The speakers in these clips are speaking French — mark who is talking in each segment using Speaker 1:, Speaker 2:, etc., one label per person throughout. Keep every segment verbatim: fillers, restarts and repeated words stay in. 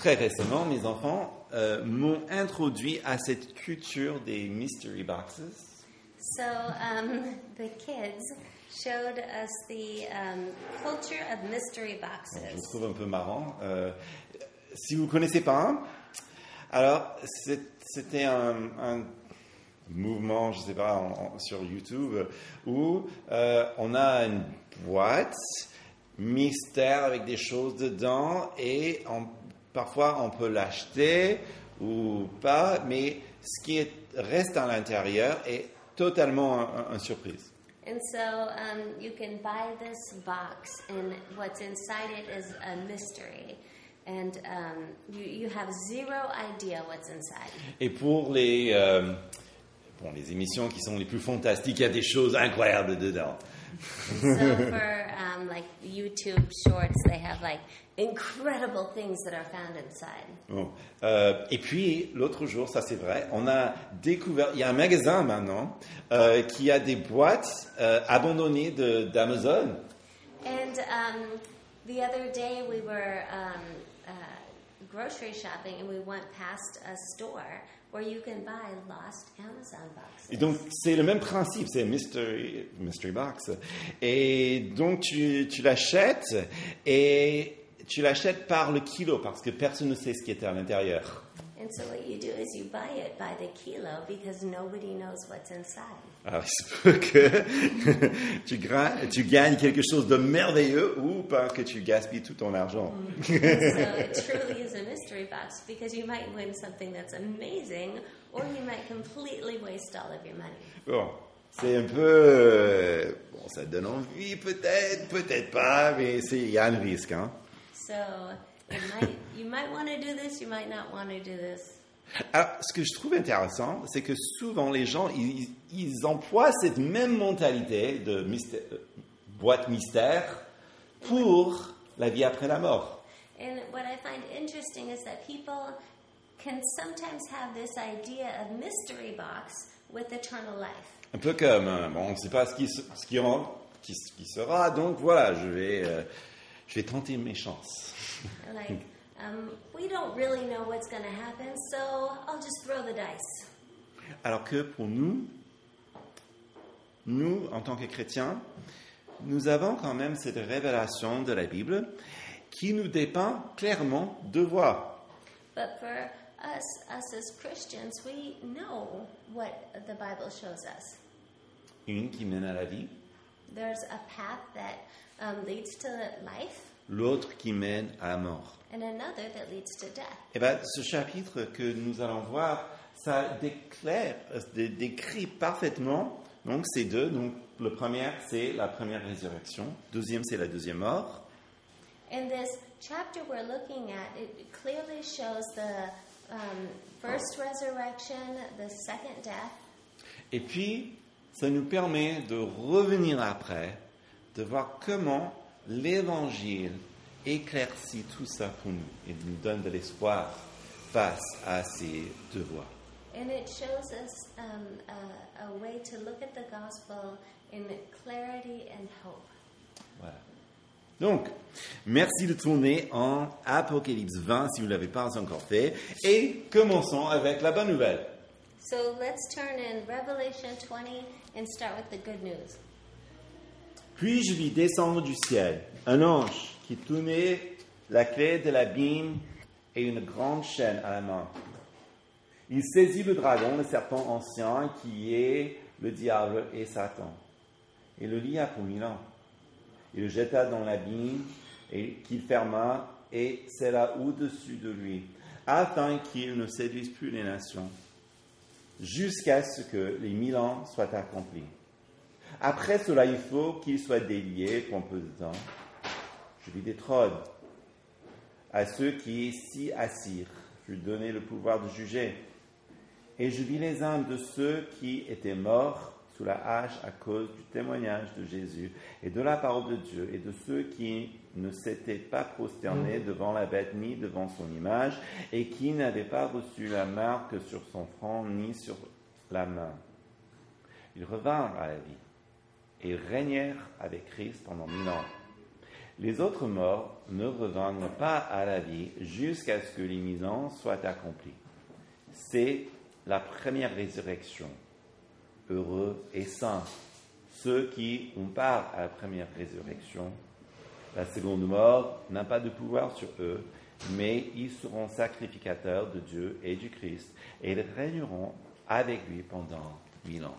Speaker 1: très récemment, mes enfants euh, m'ont introduit à cette culture des mystery boxes.
Speaker 2: So um, the kids showed us the um, culture of mystery boxes.
Speaker 1: Je le trouve un peu marrant. Euh, si vous ne connaissez pas, alors c'est, c'était un, un mouvement, je ne sais pas, en, en, sur YouTube, où euh, on a une boîte mystère avec des choses dedans et on, parfois on peut l'acheter ou pas, mais ce qui est, reste à l'intérieur est totalement un, un surprise.
Speaker 2: And so um, you can buy this box, and what's inside it is a mystery, and um, you, you have zero idea what's inside.
Speaker 1: Et pour les, euh, bon, les émissions qui sont les plus fantastiques, il y a des choses incroyables dedans.
Speaker 2: And so for um, like YouTube shorts, they have like incredible things that are found inside.
Speaker 1: Bon. Euh, et puis l'autre jour, ça c'est vrai, on a découvert, il y a un magasin maintenant euh, qui a des boîtes euh, abandonnées de, d'Amazon.
Speaker 2: And um, the other day we were um, uh, grocery shopping and we went past a store where you can buy lost Amazon boxes.
Speaker 1: Et donc c'est le même principe, c'est mystery, mystery box. Et donc tu, tu l'achètes et tu l'achètes par le kilo parce que personne ne sait ce qui est à l'intérieur.
Speaker 2: And so what you do is you buy it by the kilo because nobody knows what's inside.
Speaker 1: Alors il se peut que tu, gra- tu gagnes quelque chose de merveilleux ou pas que tu gaspilles tout ton argent.
Speaker 2: So it truly is a mystery box because you might win something that's amazing or you might completely waste all of your money.
Speaker 1: Bon, c'est un peu... Bon, ça donne envie peut-être, peut-être pas, mais il y a un risque, hein.
Speaker 2: So it might, you might want to do this, you might not want to do this.
Speaker 1: Alors, ce que je trouve intéressant, c'est que souvent les gens, ils, ils emploient cette même mentalité de mystère, boîte mystère pour la vie après la mort.
Speaker 2: And what I find interesting is that people can sometimes have this idea of mystery box with eternal life.
Speaker 1: Un peu comme, euh, bon, on ne sait pas ce qui, ce qui, en, qui, ce qui sera, donc voilà, je vais, euh, je vais tenter mes chances.
Speaker 2: Like, um, we don't really know what's going to happen, so I'll just throw the dice.
Speaker 1: Alors que pour nous, nous, en tant que chrétiens, nous avons quand même cette révélation de la Bible qui nous dépeint clairement deux voies.
Speaker 2: But for us, us as Christians, we know what the Bible shows us.
Speaker 1: Une qui mène à la vie,
Speaker 2: There's a path that um, leads to life,
Speaker 1: l'autre qui mène à la mort.
Speaker 2: and another that leads to death.
Speaker 1: Et bien, ce chapitre que nous allons voir, ça déclare, dé- décrit parfaitement donc ces deux. Donc, le premier, c'est la première résurrection. Deuxième, c'est la deuxième mort.
Speaker 2: In this chapter we're looking at, it clearly shows the um, first resurrection, the second death,
Speaker 1: Et puis, ça nous permet de revenir après, de voir comment l'Évangile éclaircit tout ça pour nous et nous donne de l'espoir face à ces deux voies.
Speaker 2: and it shows us um, a, a way to look at the gospel in clarity and hope.
Speaker 1: Voilà. Donc, merci de tourner en Apocalypse vingt si vous ne l'avez pas encore fait. Et commençons avec la bonne nouvelle.
Speaker 2: So let's turn in Revelation twenty and start with the good news.
Speaker 1: Puis je vis descendre du ciel un ange qui tenait la clé de l'abîme et une grande chaîne à la main. Il saisit le dragon, le serpent ancien, qui est le diable et Satan, et le lia pour mille ans. Il le jeta dans l'abîme et qu'il ferma et scella au-dessus de lui, afin qu'il ne séduise plus les nations, jusqu'à ce que les mille ans soient accomplis. Après cela, il faut qu'il soit délié pour un peu de temps. Je vis des trônes. À ceux qui s'y assirent, je lui donnai le pouvoir de juger. Et je vis les âmes de ceux qui étaient morts sous la hache à cause du témoignage de Jésus et de la parole de Dieu, et de ceux qui ne s'étaient pas prosternés devant la bête ni devant son image, et qui n'avaient pas reçu la marque sur son front ni sur la main. Ils revinrent à la vie et régnèrent avec Christ pendant mille ans. Les autres morts ne reviennent pas à la vie jusqu'à ce que l'émission soit accomplie. C'est la première résurrection. Heureux et saints, ceux qui ont part à la première résurrection. La seconde mort n'a pas de pouvoir sur eux, mais ils seront sacrificateurs de Dieu et du Christ, et ils régneront avec lui pendant mille ans.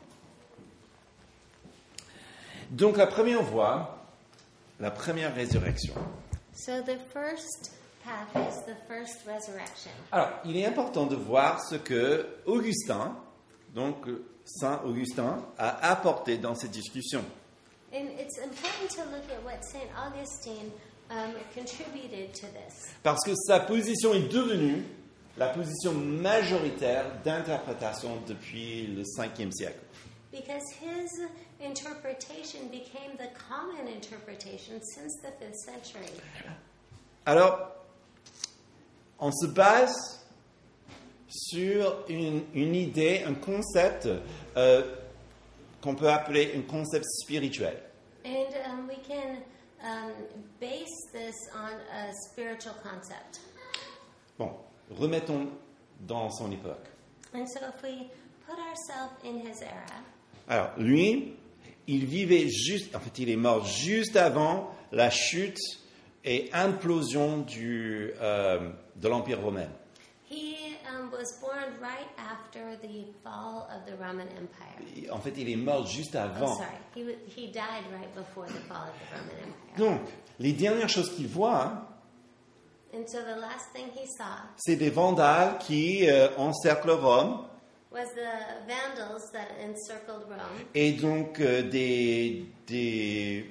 Speaker 1: Donc la première voie, la première résurrection.
Speaker 2: So the first path is the first resurrection.
Speaker 1: Alors, il est important de voir ce que Augustin, donc Saint Augustin, a apporté dans cette discussion.
Speaker 2: And it's important to look at what Saint Augustine um, contributed to this.
Speaker 1: Parce que sa position est devenue la position majoritaire d'interprétation depuis le cinquième siècle.
Speaker 2: Because his interpretation became the common interpretation since the fifth century.
Speaker 1: Alors, on se base sur une, une idée, un concept euh, qu'on peut appeler un concept spirituel.
Speaker 2: And um, we can um, base this on a spiritual concept.
Speaker 1: Bon, remettons dans son époque.
Speaker 2: And so if we put ourselves in his era,
Speaker 1: Alors, lui, il vivait juste, en fait, il est mort juste avant la chute et implosion du, euh, de l'Empire romain.
Speaker 2: he um, was born right after the fall of the Roman Empire.
Speaker 1: En fait, il est mort juste
Speaker 2: Oh,
Speaker 1: avant.
Speaker 2: sorry. He, w- he died right before the fall of the Roman Empire.
Speaker 1: Donc, les dernières choses qu'il voit, hein,
Speaker 2: And so the last thing he saw
Speaker 1: c'est des Vandales qui euh, encerclent Rome
Speaker 2: was the Vandals that encircled Rome.
Speaker 1: et donc euh, des, des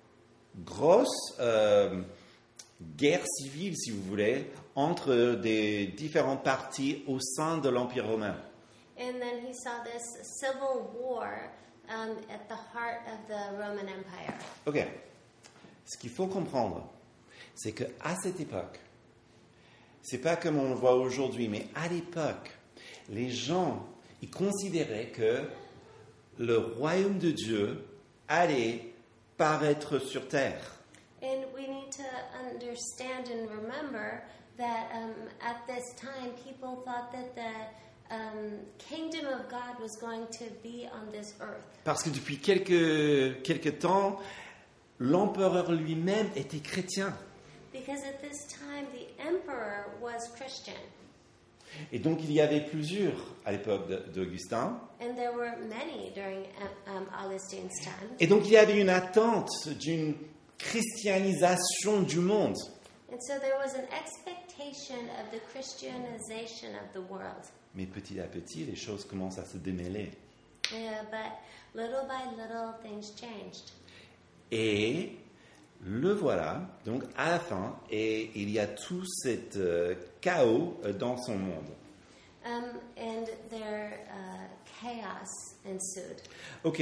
Speaker 1: grosses euh, guerres civiles, si vous voulez, entre des différentes parties au sein de l'Empire romain.
Speaker 2: And then he saw this civil war um, at the heart of the Roman Empire.
Speaker 1: Ok. Ce qu'il faut comprendre, c'est qu'à cette époque, c'est pas comme on le voit aujourd'hui, mais à l'époque, les gens, ils considéraient que le royaume de Dieu allait paraître sur terre.
Speaker 2: And we need to understand and remember that um, at this time, people thought that the um, kingdom of God was going to be on this earth.
Speaker 1: Parce que depuis quelques, quelques temps, l'empereur lui-même était chrétien.
Speaker 2: Because at this time, the emperor was Christian.
Speaker 1: Et donc il y avait plusieurs à l'époque de- d'Augustin.
Speaker 2: And there were many during um, Augustine's time.
Speaker 1: Et donc il y avait une attente d'une christianisation du monde.
Speaker 2: And so there was an expectation of the Christianization of the world.
Speaker 1: Mais petit à petit, les choses commencent à se démêler.
Speaker 2: Yeah, but little by little, things changed.
Speaker 1: Et le voilà, donc à la fin, et il y a tout cet euh, chaos euh, dans son monde.
Speaker 2: Um, and there, uh, chaos ensued.
Speaker 1: Ok.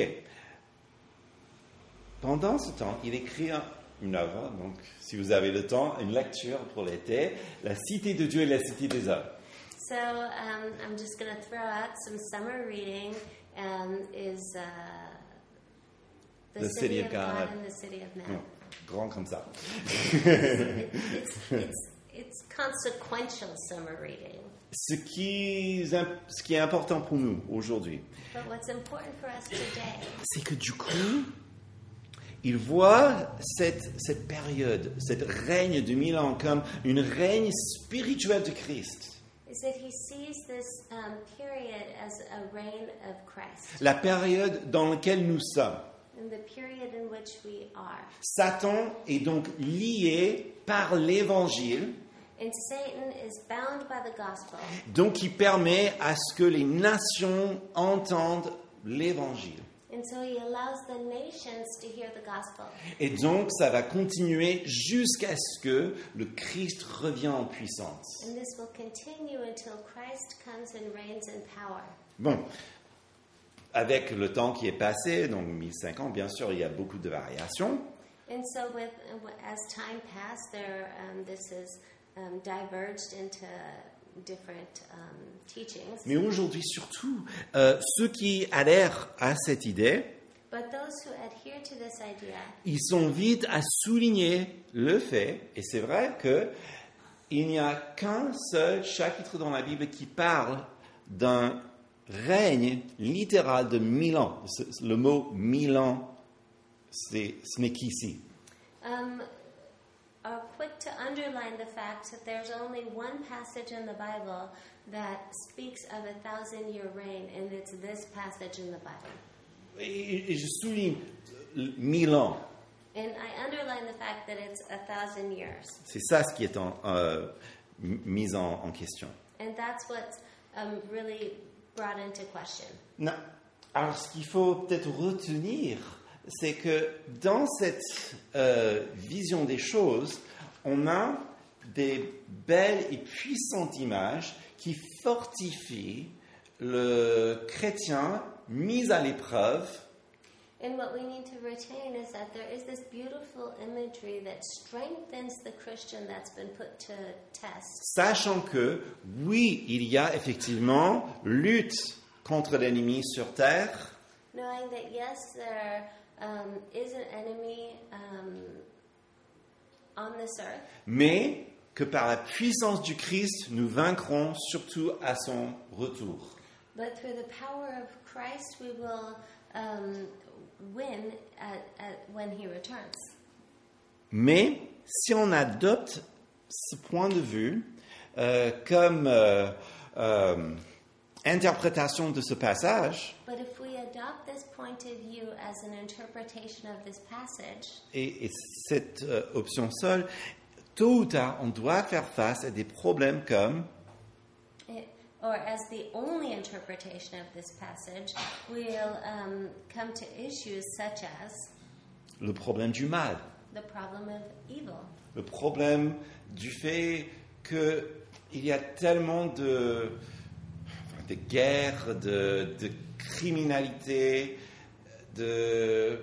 Speaker 1: Pendant ce temps, il écrit un- une œuvre, donc si vous avez le temps, une lecture pour l'été, La Cité de Dieu et la Cité des hommes.
Speaker 2: So um, I'm just going to throw out some summer reading. Um, is uh, the,
Speaker 1: The
Speaker 2: city,
Speaker 1: City
Speaker 2: of
Speaker 1: of
Speaker 2: God,
Speaker 1: God.
Speaker 2: and the city of man.
Speaker 1: Non, grand comme ça.
Speaker 2: It- it's, it's, it's consequential summer reading.
Speaker 1: Ce qui, est imp- ce qui est important pour nous aujourd'hui,
Speaker 2: But what's important for us today
Speaker 1: c'est que du coup, il voit cette, cette période, cette règne de mille ans comme une règne spirituelle de Christ.
Speaker 2: is that he sees this um, period as a reign of Christ,
Speaker 1: La période dans laquelle nous sommes.
Speaker 2: and the period in which we are.
Speaker 1: Satan est donc lié par l'évangile,
Speaker 2: And Satan is bound by the gospel,
Speaker 1: donc qui permet à ce que les nations entendent l'évangile.
Speaker 2: and so he allows the nations to hear the gospel.
Speaker 1: Et donc ça va continuer jusqu'à ce que le Christ revienne en puissance.
Speaker 2: And this will continue until Christ comes and reigns in power.
Speaker 1: Bon, avec le temps qui est passé, donc mille cinq ans, bien sûr, il y a beaucoup de variations.
Speaker 2: And so, with as time passed, there um, this is um, diverged into different um, teachings.
Speaker 1: Mais aujourd'hui, surtout, euh, ceux qui adhèrent à cette idée,
Speaker 2: But those who adhere to this idea,
Speaker 1: ils sont vite à souligner le fait, et c'est vrai que il n'y a qu'un seul chapitre dans la Bible qui parle d'un règne littéral de mille ans. Le mot mille ans, c'est, ce n'est qu'ici.
Speaker 2: um, are quick to underline the fact that there's only one passage in the Bible that speaks of a thousand-year reign, and it's this passage in the Bible.
Speaker 1: Et, et je souligne mille ans.
Speaker 2: And I underline the fact that it's a thousand years.
Speaker 1: C'est ça ce qui est en, euh, mis en, en question.
Speaker 2: And that's what's um, really brought into question.
Speaker 1: Non. Alors, ce qu'il faut peut-être retenir, c'est que dans cette euh, vision des choses, on a des belles et puissantes images qui fortifient le chrétien mis à l'épreuve.
Speaker 2: And what we need to retain is that there is this beautiful imagery that strengthens the Christian that's been put to test.
Speaker 1: Sachant que, oui, il y a effectivement lutte contre l'ennemi sur terre,
Speaker 2: Knowing that, yes, there um, is an enemy um, on this earth,
Speaker 1: mais que par la puissance du Christ, nous vaincrons surtout à son retour.
Speaker 2: but through the power of Christ, we will um, win at, at when He returns.
Speaker 1: Mais si on adopte ce point de vue euh, comme euh, euh, interprétation de ce passage,
Speaker 2: But if we adopt this point of view as an interpretation of this passage,
Speaker 1: et, et cette euh, option seule, tôt ou tard, on doit faire face à des problèmes comme
Speaker 2: it, or as the only interpretation of this passage, we'll um, come to issues such as
Speaker 1: le problème du mal,
Speaker 2: the problem of evil,
Speaker 1: le problème du fait qu'il y a tellement de, de guerres, de, de criminalité, de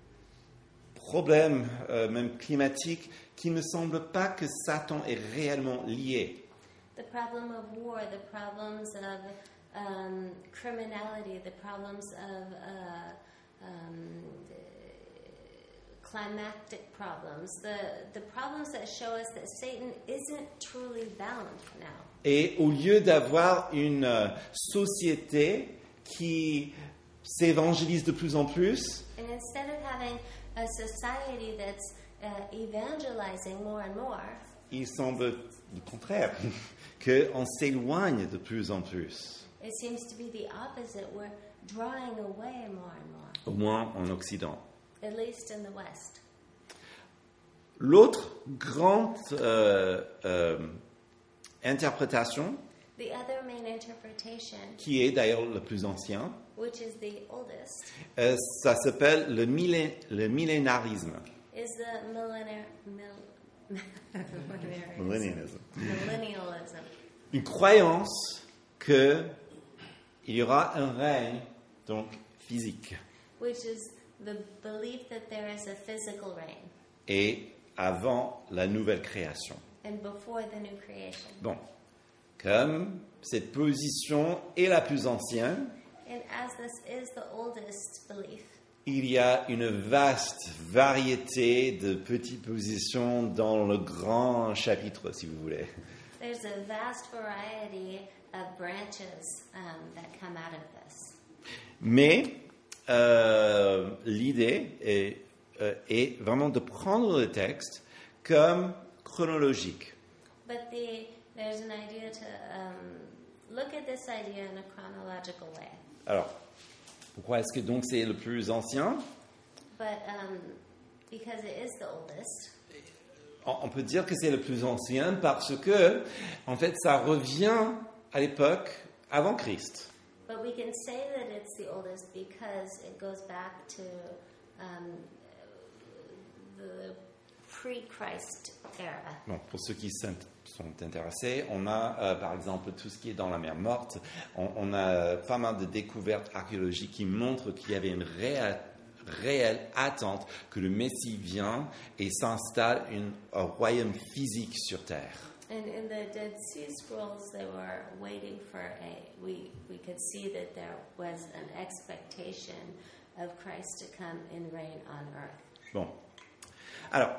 Speaker 1: problèmes euh, même climatiques qui ne semblent pas que Satan est réellement lié.
Speaker 2: the problem of war, the problems of um, criminality, the problems of uh, um, climactic problems, the, the problems that show us that Satan isn't truly bound now.
Speaker 1: Et au lieu d'avoir une euh, société qui s'évangélise de plus en plus,
Speaker 2: And instead of having a society that's uh, evangelizing more and more,
Speaker 1: il semble le contraire, qu'on s'éloigne de plus en plus,
Speaker 2: it seems to be the opposite. We're drawing away more and more,
Speaker 1: au moins en Occident.
Speaker 2: at least in the West.
Speaker 1: L'autre grande euh, euh, interprétation,
Speaker 2: The other main interpretation,
Speaker 1: qui est d'ailleurs le plus ancien,
Speaker 2: which is the oldest,
Speaker 1: euh, ça s'appelle le, millé- le millénarisme.
Speaker 2: is the millennial, mil, millennialism.
Speaker 1: Millennialism.
Speaker 2: Millennialism,
Speaker 1: Une croyance qu'il y aura un règne donc physique
Speaker 2: which is the belief that there is a physical reign
Speaker 1: et avant la nouvelle création.
Speaker 2: and before the new creation.
Speaker 1: Bon, comme cette position est la plus ancienne,
Speaker 2: And as this is the oldest belief,
Speaker 1: il y a une vaste variété de petites positions dans le grand chapitre, si vous voulez.
Speaker 2: there's a vast variety of branches um, that come out of this.
Speaker 1: Mais euh, l'idée est, euh, est vraiment de prendre le texte comme chronologique.
Speaker 2: But the, there's an idea to um, look at this idea in a chronological way.
Speaker 1: Alors, pourquoi est-ce que donc c'est le plus ancien?
Speaker 2: But um, because it is the oldest,
Speaker 1: On on peut dire que c'est le plus ancien parce que, en fait, ça revient à l'époque avant Christ.
Speaker 2: but we can say that it's the oldest because it goes back to um, the pre-Christ era.
Speaker 1: Bon, pour ceux qui sont sont intéressés, on a euh, par exemple tout ce qui est dans la mer Morte. On, on a pas mal de découvertes archéologiques qui montrent qu'il y avait une réelle, réelle attente que le Messie vienne et s'installe une- un royaume physique sur terre.
Speaker 2: And in the Dead Sea Scrolls, they were waiting for a. We we could see that there was an expectation of Christ to come and reign on earth.
Speaker 1: Bon. Alors,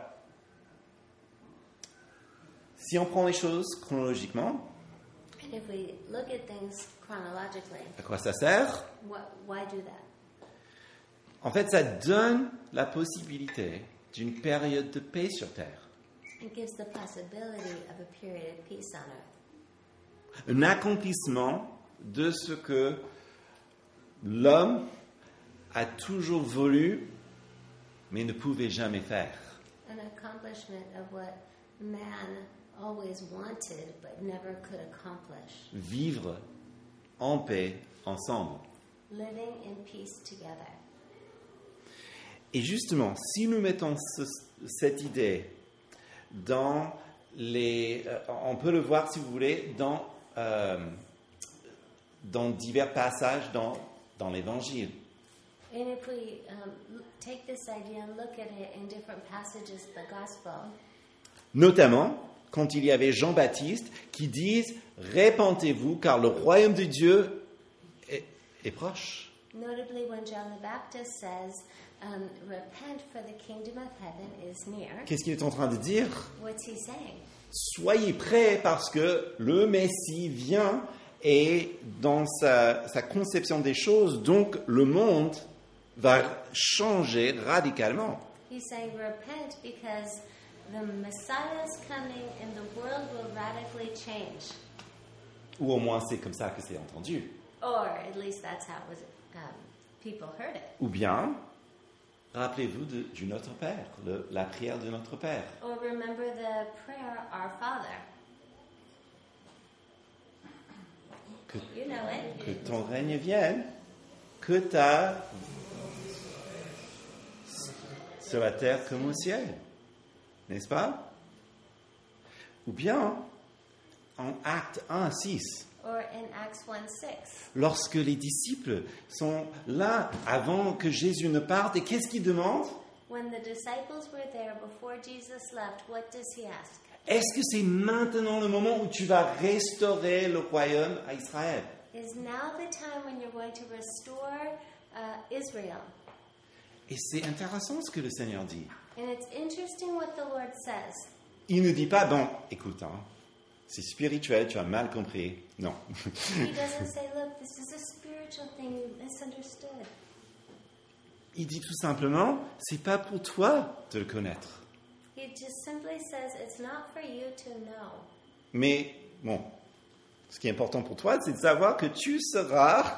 Speaker 1: si on prend les choses chronologiquement,
Speaker 2: And if we look at things chronologically,
Speaker 1: à quoi ça sert?
Speaker 2: what, why do that?
Speaker 1: En fait, ça donne la possibilité d'une période de paix sur Terre.
Speaker 2: It gives the possibility of a period of peace on earth.
Speaker 1: Un accomplissement de ce que l'homme a toujours voulu, mais ne pouvait jamais faire.
Speaker 2: An accomplishment of what man always wanted but never could accomplish.
Speaker 1: Vivre en paix ensemble.
Speaker 2: Living in peace together.
Speaker 1: Et justement, si nous mettons ce, cette idée dans les... Euh, on peut le voir, si vous voulez, dans, euh, dans divers passages dans, dans l'Évangile.
Speaker 2: And if we um, l- take this idea and look at it in different passages of the gospel,
Speaker 1: Notamment, quand il y avait Jean-Baptiste qui disent « Répentez-vous, car le royaume de Dieu est, est proche.
Speaker 2: notably when John the Baptist says, um, repent for the kingdom of heaven is near, »
Speaker 1: Qu'est-ce qu'il est en train de dire?
Speaker 2: what's he saying?
Speaker 1: Soyez prêts parce que le Messie vient et dans sa, sa conception des choses, donc le monde va changer radicalement.
Speaker 2: He's saying repent because the Messiah is coming and the world will radically change.
Speaker 1: Ou au moins c'est comme ça que c'est entendu.
Speaker 2: Or at least that's how it was, um, people heard it.
Speaker 1: Ou bien, rappelez-vous de- du Notre Père, le- la prière de Notre Père.
Speaker 2: Or remember the prayer, Our Father.
Speaker 1: Que,
Speaker 2: You know it.
Speaker 1: que ton règne vienne, que ta sur la terre comme au ciel. N'est-ce pas? Ou bien, en Acte un, six,
Speaker 2: Or in Acts one six,
Speaker 1: lorsque les disciples sont là avant que Jésus ne parte, et qu'est-ce qu'ils demandent?
Speaker 2: when the disciples were there before Jesus left, what does he ask?
Speaker 1: Est-ce que c'est maintenant le moment où tu vas restaurer le royaume à Israël?
Speaker 2: Is now the time when you're going to restore uh, Israel?
Speaker 1: Et c'est intéressant ce que le Seigneur dit.
Speaker 2: And it's interesting what the Lord says.
Speaker 1: Il ne dit pas, bon, écoute, hein, c'est spirituel, tu as mal compris. Non.
Speaker 2: He doesn't say, look, this is a spiritual thing, you misunderstood.
Speaker 1: Il dit tout simplement, c'est pas pour toi de le connaître.
Speaker 2: He just simply says, it's not for you to know.
Speaker 1: Mais, bon, ce qui est important pour toi, c'est de savoir que tu seras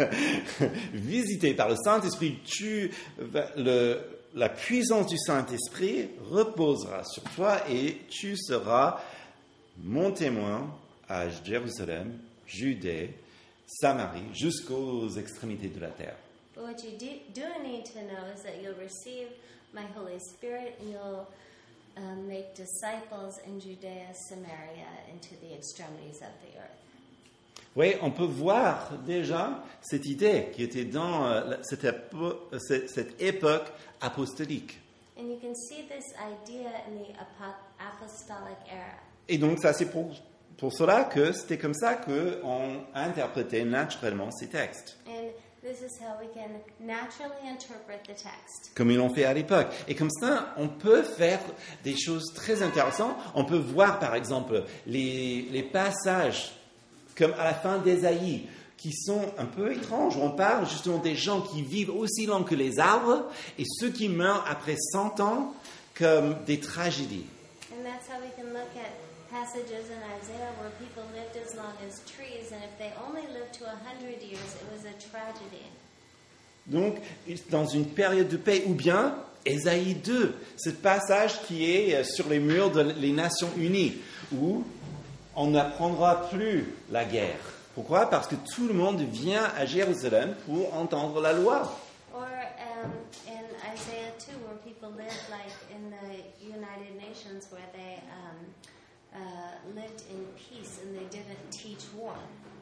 Speaker 1: visité par le Saint-Esprit. Tu, le, la puissance du Saint-Esprit reposera sur toi et tu seras mon témoin à Jérusalem, Judée, Samarie, jusqu'aux extrémités de la terre.
Speaker 2: But what you do, do need to know is that you'll receive my Holy Spirit and you'll um, make disciples in Judea, Samaria, and to the extremities of the earth.
Speaker 1: Oui, on peut voir déjà cette idée qui était dans euh, cette, épo- cette, cette époque apostolique.
Speaker 2: And you can see this idea in the apo- apostolic era.
Speaker 1: Et donc, ça, c'est pour, pour cela que c'était comme ça qu'on interprétait naturellement ces textes,
Speaker 2: And this is how we can naturally interpret the text.
Speaker 1: comme ils l'ont fait à l'époque. Et comme ça, on peut faire des choses très intéressantes. On peut voir, par exemple, les, les passages comme à la fin d'Ésaïe, qui sont un peu étranges. On parle justement des gens qui vivent aussi long que les arbres et ceux qui meurent après cent ans comme des tragédies.
Speaker 2: And that's how we can look at passages in Isaiah where people lived as long as trees, and if they only lived to a hundred years, it was a tragedy.
Speaker 1: Donc, dans une période de paix, ou bien Ésaïe deux, ce passage qui est sur les murs des Nations Unies, où on n'apprendra plus la guerre. Pourquoi? Parce que tout le monde vient à Jérusalem pour entendre la loi.
Speaker 2: Or um, in Isaiah two, where people lived like in the United Nations, where they um, uh, lived in peace and they didn't teach war.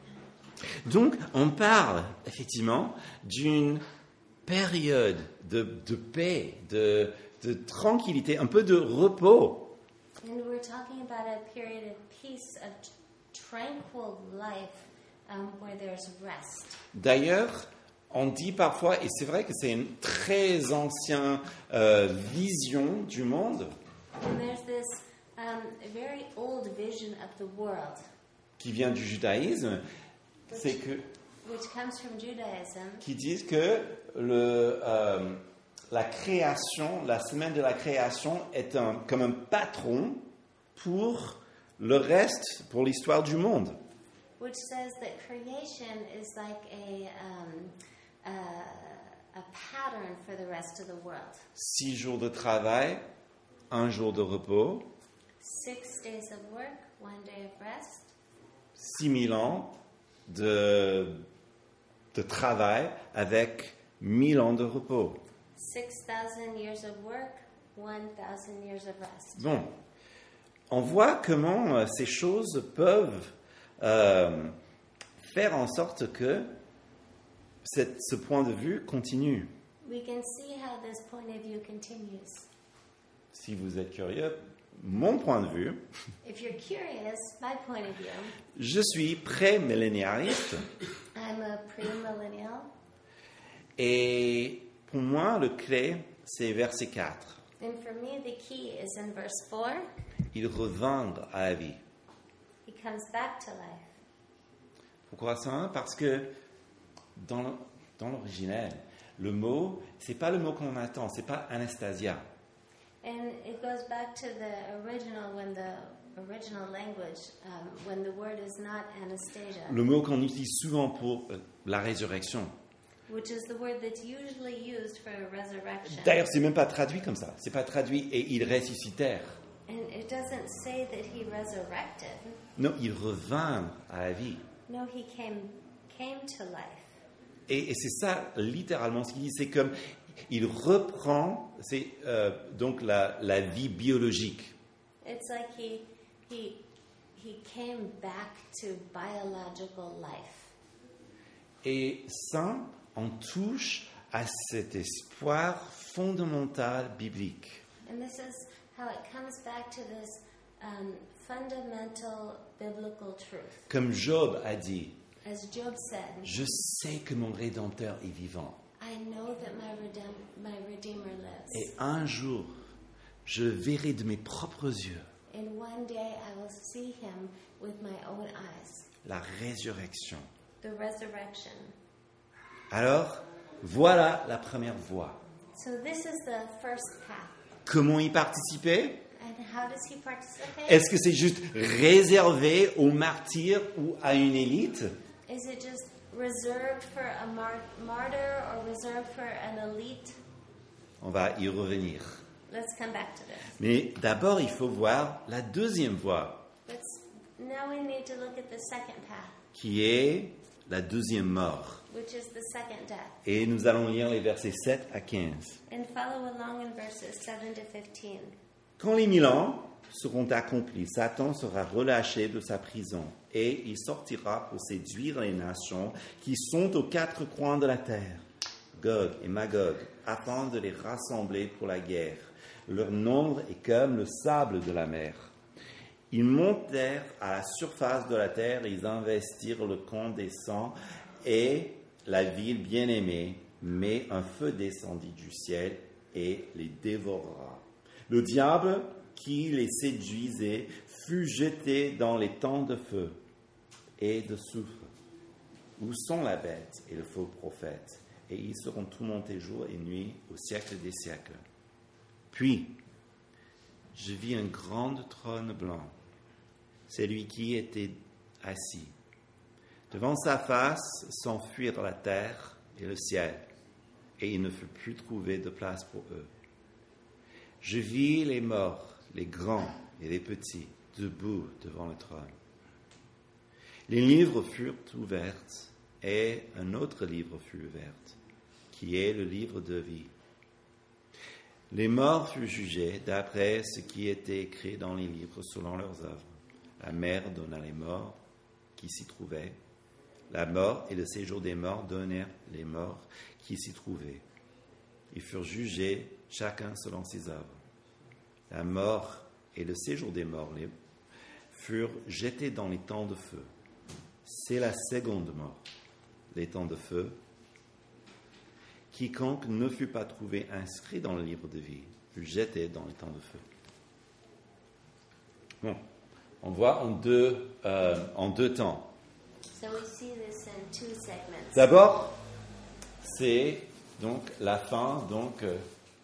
Speaker 1: Donc, on parle effectivement d'une période de, de paix, de, de tranquillité, un peu de repos.
Speaker 2: And we're talking about a period of peace, of tranquil life, um, where there's rest.
Speaker 1: D'ailleurs, On dit parfois, et c'est vrai que c'est une très ancienne euh, vision du monde,
Speaker 2: And there's this um, very old vision of the world,
Speaker 1: qui vient du judaïsme, c'est que
Speaker 2: which comes from Judaism,
Speaker 1: qui disent que le, euh, la création, la semaine de la création est un, comme un patron pour le reste, pour l'histoire du monde.
Speaker 2: which says that creation is like a, um, a, a pattern for the rest of the world.
Speaker 1: Six jours de travail, un jour de repos,
Speaker 2: Six days of work, one day of rest,
Speaker 1: six mille ans de, de travail avec mille ans de repos.
Speaker 2: six thousand years of work, one thousand years of rest.
Speaker 1: Bon, on voit comment euh, ces choses peuvent euh, faire en sorte que cette, ce point de vue continue.
Speaker 2: We can see how this point of view continues.
Speaker 1: Si vous êtes curieux, mon point de vue,
Speaker 2: If you're curious, my point of view,
Speaker 1: je suis pré-millénialiste
Speaker 2: I'm a pre-millennial,
Speaker 1: et pour moi, le clé, c'est verset quatre.
Speaker 2: and for me the key is in verse four.
Speaker 1: Il revint à la vie.
Speaker 2: He comes back to life.
Speaker 1: Pourquoi ça? Parce que dans, le- dans l'originel, le mot, c'est pas le mot qu'on attend, c'est pas Anastasia.
Speaker 2: And it goes back to the original, when the original language, um, when the word is not Anastasia,
Speaker 1: Le mot qu'on utilise souvent pour euh, la résurrection.
Speaker 2: which is the word that's usually used for a resurrection.
Speaker 1: D'ailleurs, c'est même pas traduit comme ça. C'est pas traduit et ils ressuscitèrent.
Speaker 2: And it doesn't say that he resurrected.
Speaker 1: Non, ils revinrent à la vie.
Speaker 2: No, he came came to life.
Speaker 1: Et, et c'est ça, littéralement, ce qu'il dit. C'est comme, il reprend, c'est euh, donc la, la vie biologique.
Speaker 2: It's like he he he came back to biological life.
Speaker 1: Et ça, on touche à cet espoir fondamental biblique.
Speaker 2: And this is how it comes back to this um, fundamental biblical truth.
Speaker 1: Comme Job a dit,
Speaker 2: As Job said,
Speaker 1: je sais que mon Rédempteur est vivant.
Speaker 2: I know that my, redem- my Redeemer lives.
Speaker 1: Et un jour, je le verrai de mes propres yeux.
Speaker 2: And one day I will see him with my own eyes.
Speaker 1: La résurrection.
Speaker 2: The resurrection.
Speaker 1: Alors, voilà la première voie.
Speaker 2: So this is the first path.
Speaker 1: Comment y participer?
Speaker 2: And how does he participate?
Speaker 1: Est-ce que c'est juste réservé aux martyrs ou à une élite?
Speaker 2: Is it just reserved for a mar- martyr or reserved for an elite?
Speaker 1: On va y revenir.
Speaker 2: Let's come back to this.
Speaker 1: Mais d'abord, il faut voir la deuxième voie,
Speaker 2: Let's, now we need to look at the second path,
Speaker 1: qui est la deuxième mort.
Speaker 2: which is the second death.
Speaker 1: Et nous allons lire les versets sept à quinze.
Speaker 2: And follow along in verses seven to fifteen.
Speaker 1: Quand les mille ans seront accomplis, Satan sera relâché de sa prison et il sortira pour séduire les nations qui sont aux quatre coins de la terre, Gog et Magog, afin de les rassembler pour la guerre. Leur nombre est comme le sable de la mer. Ils montèrent à la surface de la terre, ils investirent le camp des saints et la ville bien-aimée, mais un feu descendit du ciel et les dévorera. Le diable qui les séduisait fut jeté dans les temps de feu et de soufre, où sont la bête et le faux prophète, et ils seront tourmentés jour et nuit au siècle des siècles. Puis, je vis un grand trône blanc, celui qui était assis. Devant sa face s'enfuirent la terre et le ciel, et il ne fut plus trouvé de place pour eux. Je vis les morts, les grands et les petits, debout devant le trône. Les livres furent ouverts, et un autre livre fut ouvert, qui est le livre de vie. Les morts furent jugés d'après ce qui était écrit dans les livres selon leurs œuvres. La mer donna les morts qui s'y trouvaient. La mort et le séjour des morts donnèrent les morts qui s'y trouvaient. Ils furent jugés chacun selon ses œuvres. La mort et le séjour des morts les furent jetés dans les temps de feu. C'est la seconde mort. Les temps de feu, quiconque ne fut pas trouvé inscrit dans le livre de vie fut jeté dans le temps de feu. Bon, on voit en deux, euh, en deux temps.
Speaker 2: So we see this in two segments.
Speaker 1: D'abord, c'est donc la fin donc euh,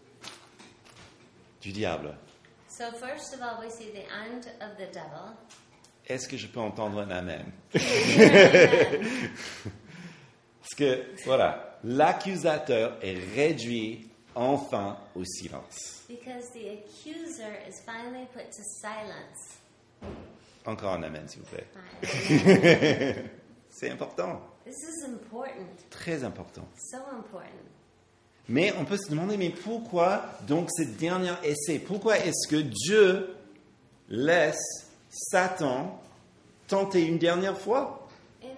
Speaker 1: du diable.
Speaker 2: So first of all, we see the end of the devil.
Speaker 1: Est-ce que je peux entendre un amen?
Speaker 2: Amen.
Speaker 1: Parce que, voilà, l'accusateur est réduit enfin au silence.
Speaker 2: Because the accuser is finally put to silence.
Speaker 1: Encore un amen, s'il vous plaît.
Speaker 2: Amen.
Speaker 1: C'est important,
Speaker 2: This is important.
Speaker 1: très important.
Speaker 2: So important.
Speaker 1: Mais on peut se demander, mais pourquoi donc ce dernier essai? Pourquoi est-ce que Dieu laisse Satan tenter une dernière fois?
Speaker 2: In,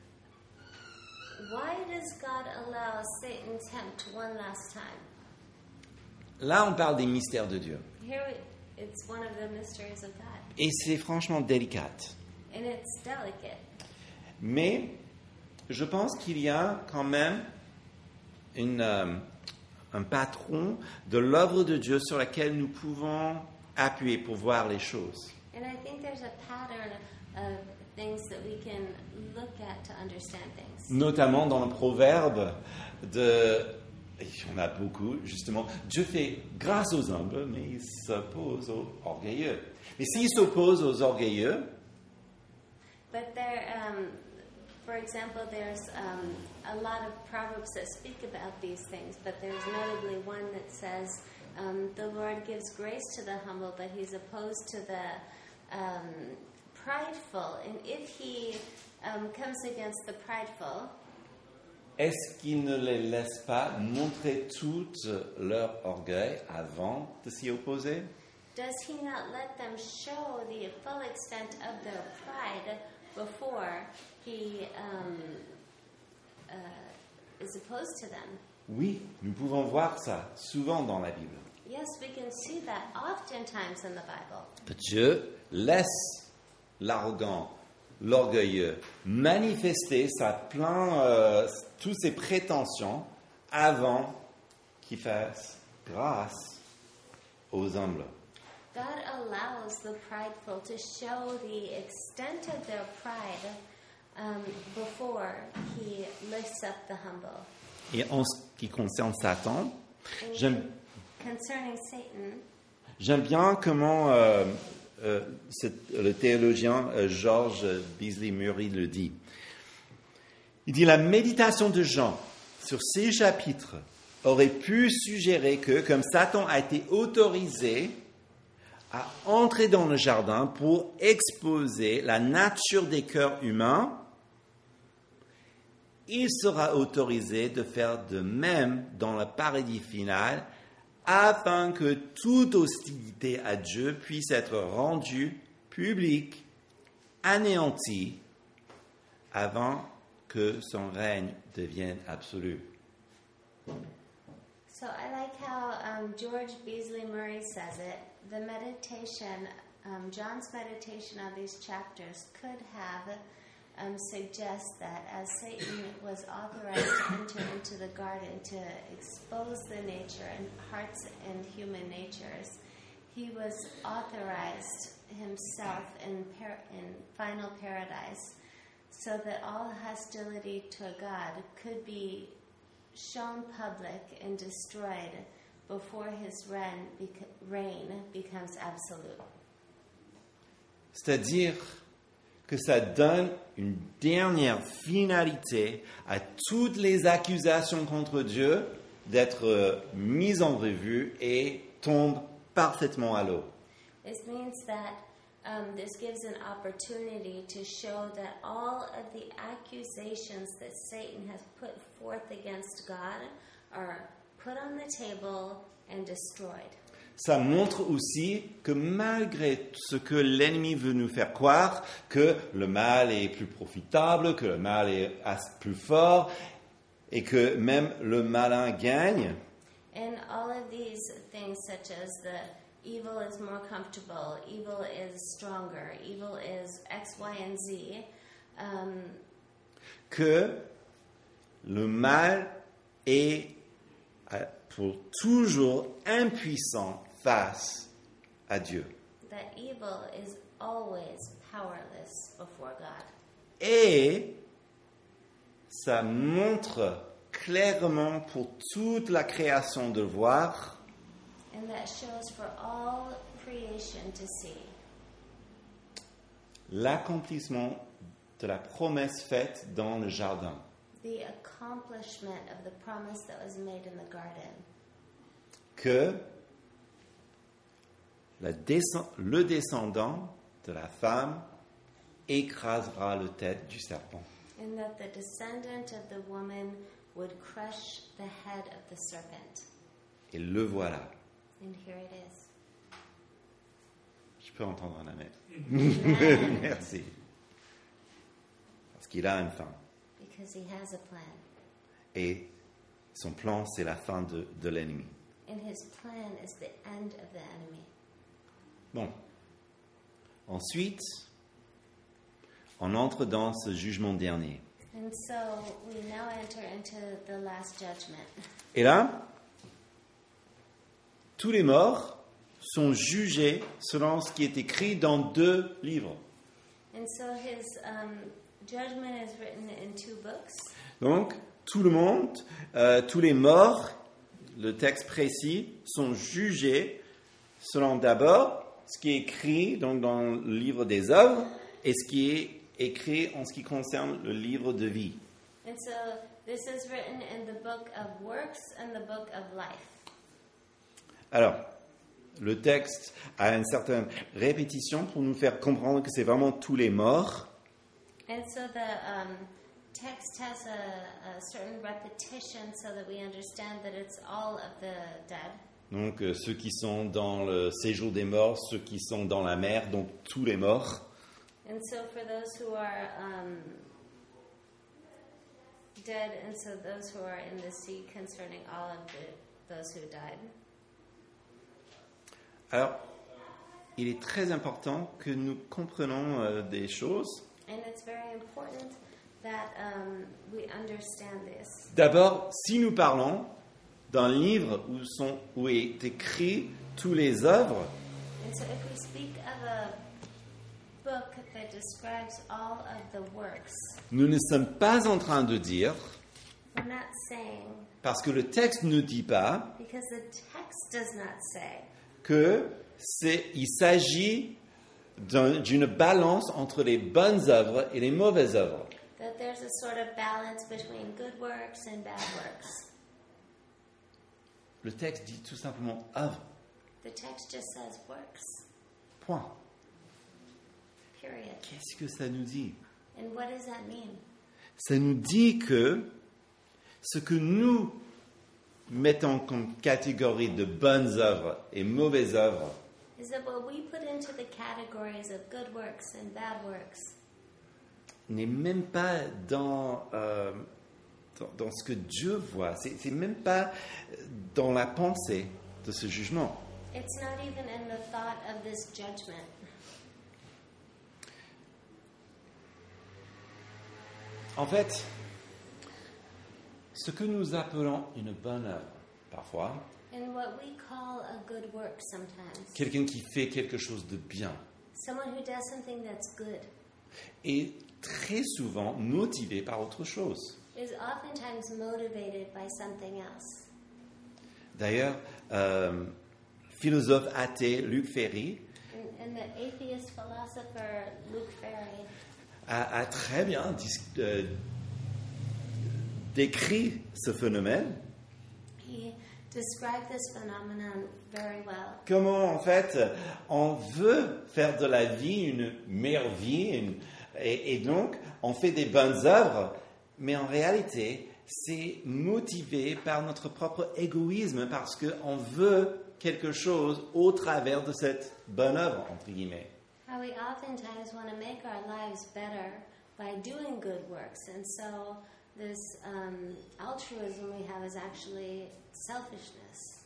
Speaker 2: why does God allow Satan tempt one last time?
Speaker 1: Là, on parle des mystères de Dieu.
Speaker 2: Here we, it's one of the mysteries of God.
Speaker 1: Et c'est franchement délicat.
Speaker 2: And it's delicate.
Speaker 1: Mais je pense qu'il y a quand même une, euh, un patron de l'œuvre de Dieu sur laquelle nous pouvons appuyer pour voir les choses.
Speaker 2: And I think there's a pattern of things that we can look at to understand things.
Speaker 1: Notamment dans le proverbe de... Il y en a beaucoup, justement. Dieu fait grâce aux humbles, mais il s'oppose aux orgueilleux. Mais s'il s'oppose aux orgueilleux...
Speaker 2: But there, um, for example, there's um, a lot of proverbs that speak about these things, but there's notably one that says, um, the Lord gives grace to the humble, but he's opposed to the um, prideful. And if he um, comes against the prideful,
Speaker 1: est-ce qu'il ne les laisse pas montrer tout leur orgueil avant de s'y opposer?
Speaker 2: does he not let them show the full extent of their pride before he um, uh, is opposed to them?
Speaker 1: Oui, nous pouvons voir ça souvent dans la Bible.
Speaker 2: Yes, we can see that oftentimes in the Bible.
Speaker 1: Dieu laisse l'arrogant, l'orgueilleux manifester sa plein, euh, toutes ses prétentions avant qu'il fasse grâce aux humbles.
Speaker 2: God allows the prideful to show the extent of their pride um, before he lifts up the humble.
Speaker 1: Et en ce qui concerne Satan,
Speaker 2: And
Speaker 1: j'aime,
Speaker 2: concerning Satan,
Speaker 1: j'aime bien comment euh, euh, c'est- le théologien euh, George Beasley Murray le dit. Il dit la méditation de Jean sur ces chapitres aurait pu suggérer que, comme Satan a été autorisé à entrer dans le jardin pour exposer la nature des cœurs humains, il sera autorisé de faire de même dans le paradis final afin que toute hostilité à Dieu puisse être rendue publique, anéantie, avant que son règne devienne absolu.
Speaker 2: so I like how um, George Beasley Murray says it. The meditation, um, John's meditation on these chapters could have um, suggest that as Satan was authorized to enter into the garden to expose the nature and hearts and human natures, he was authorized himself in, par- in final paradise so that all hostility to God could be shown public and destroyed before his reign, bec- reign becomes absolute.
Speaker 1: C'est-à-dire que ça donne une dernière finalité à toutes les accusations contre Dieu d'être euh, mises en revue et tombent parfaitement à l'eau.
Speaker 2: This means that um, this gives an opportunity to show that all of the accusations that Satan has put forth against God are put on the table and destroyed.
Speaker 1: Ça montre aussi que malgré ce que l'ennemi veut nous faire croire, que le mal est plus profitable, que le mal est plus fort, et que même le malin gagne,
Speaker 2: And all of these things, such as the evil is more comfortable, evil is stronger, evil is X, Y, and Z, um,
Speaker 1: que le mal est à- pour toujours impuissant face à Dieu.
Speaker 2: That evil is always powerless before God.
Speaker 1: Et ça montre clairement pour toute la création de voir
Speaker 2: And that shows for all creation to see
Speaker 1: l'accomplissement de la promesse faite dans le jardin.
Speaker 2: the accomplishment of the promise that was made in the garden.
Speaker 1: Que la descend- le descendant de la femme écrasera la tête du serpent.
Speaker 2: And that the descendant of the woman would crush the head of the serpent.
Speaker 1: Et le voilà.
Speaker 2: And here it is.
Speaker 1: Je peux entendre un amen.
Speaker 2: Amen.
Speaker 1: Merci. Parce qu'il a une fin.
Speaker 2: Because he has a plan.
Speaker 1: Et son plan, c'est la fin de, de l'ennemi.
Speaker 2: And his plan is the end of the enemy.
Speaker 1: Bon. Ensuite, on entre dans ce jugement dernier.
Speaker 2: And so we now enter into the last judgment.
Speaker 1: Et là, tous les morts sont jugés selon ce qui est écrit dans deux livres.
Speaker 2: And so his um, judgment is written in two books.
Speaker 1: Donc, tout le monde, euh, tous les morts, le texte précis, sont jugés selon d'abord ce qui est écrit donc, dans le livre des œuvres et ce qui est écrit en ce qui concerne le livre de vie.
Speaker 2: And so this is written in the book of works and the book of life.
Speaker 1: Alors, le texte a une certaine répétition pour nous faire comprendre que c'est vraiment tous les morts.
Speaker 2: And so the um, text has a, a certain repetition so that we understand that it's all of the dead.
Speaker 1: Donc, euh, ceux qui sont dans le séjour des morts, ceux qui sont dans la mer, donc tous les morts.
Speaker 2: And so for those who are um, dead, and so those who are in the sea, concerning all of the, those who died.
Speaker 1: Alors, il est très important que nous comprenions euh, des choses.
Speaker 2: And it's very important that um, we understand this.
Speaker 1: D'abord, si nous parlons d'un livre où, sont, où est écrit tous les œuvres,
Speaker 2: And so if we speak of a book that describes all of the works,
Speaker 1: nous ne sommes pas en train de dire,
Speaker 2: we're not saying,
Speaker 1: parce que le texte ne dit pas,
Speaker 2: because the text does not say,
Speaker 1: que c'est, il s'agit d'un- d'une balance entre les bonnes œuvres et les mauvaises œuvres.
Speaker 2: that there's a sort of balance between good works and bad works.
Speaker 1: Le texte dit tout simplement œuvre.
Speaker 2: The text just says works,
Speaker 1: Point.
Speaker 2: period.
Speaker 1: Qu'est-ce que ça nous dit?
Speaker 2: And what does that mean?
Speaker 1: Ça nous dit que ce que nous mettons comme catégorie de bonnes œuvres et mauvaises œuvres
Speaker 2: Is that what we put into the categories of good works and bad works
Speaker 1: n'est même pas dans, euh, dans, dans ce que Dieu voit. C'est, c'est même pas dans la pensée de ce jugement.
Speaker 2: It's not even in the thought of this judgment.
Speaker 1: En fait, ce que nous appelons une bonne œuvre, parfois,
Speaker 2: And what we call a good work sometimes,
Speaker 1: quelqu'un qui fait quelque chose de bien,
Speaker 2: someone who does something that's good,
Speaker 1: est très souvent motivé par autre chose.
Speaker 2: is oftentimes motivated by something else.
Speaker 1: D'ailleurs, euh, philosophe athée Luc Ferry
Speaker 2: And, and the atheist philosopher Luke Ferry
Speaker 1: a, a très bien dis- euh, décrit ce phénomène.
Speaker 2: he described this phenomenon very well.
Speaker 1: Comment, en fait, on veut faire de la vie une meilleure vie, une- et, et donc on fait des bonnes œuvres, mais en réalité, c'est motivé par notre propre égoïsme parce qu'on veut quelque chose au travers de cette bonne œuvre, entre guillemets.
Speaker 2: How we oftentimes want to make our lives better by doing good works, and so this um, altruism we have is actually selfishness.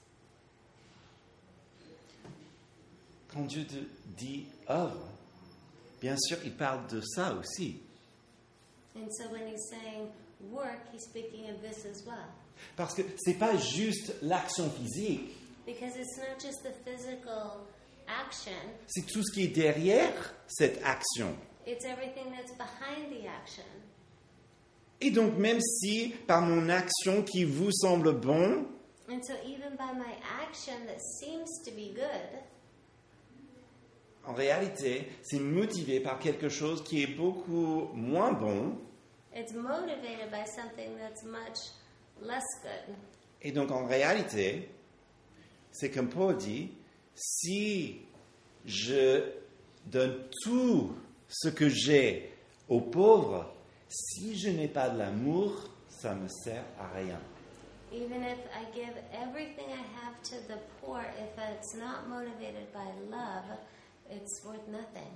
Speaker 1: Quand Dieu te dit œuvre, bien sûr, il parle de ça aussi.
Speaker 2: And so when he's saying work, he's speaking of this as well.
Speaker 1: Parce que c'est pas juste l'action physique,
Speaker 2: Because it's not just the physical action,
Speaker 1: c'est tout ce qui est derrière cette action.
Speaker 2: it's everything that's behind the action.
Speaker 1: Et donc, même si par mon action qui vous semble bon,
Speaker 2: And so even by my action that seems to be good,
Speaker 1: en réalité, c'est motivé par quelque chose qui est beaucoup moins bon.
Speaker 2: it's motivated by something that's much less good.
Speaker 1: Et donc, en réalité, c'est comme Paul dit, si je donne tout ce que j'ai aux pauvres, si je n'ai pas de l'amour, ça ne me sert à rien.
Speaker 2: Even if I give everything I have to the poor, if it's not motivated by love, it's worth nothing.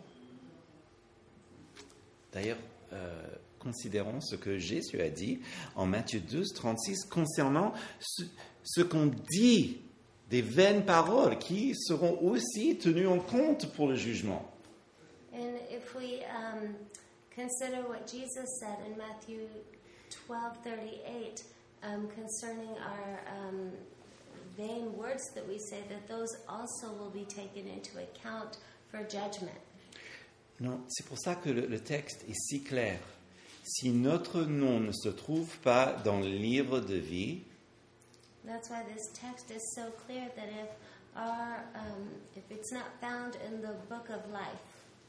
Speaker 1: D'ailleurs, euh, considérons ce que Jésus a dit en Matthieu douze, trente-six concernant ce, ce qu'on dit des vaines paroles qui seront aussi tenues en compte pour le jugement.
Speaker 2: And if we um, consider what Jesus said in Matthew twelve thirty-eight um, concerning our um, vain words that we say, that those also will be taken into account for judgment.
Speaker 1: Non, c'est pour ça que le, le texte est si clair. Si notre nom ne se trouve pas dans le livre de vie,
Speaker 2: That's why this text is so clear that if our um, if it's not found in the book of life,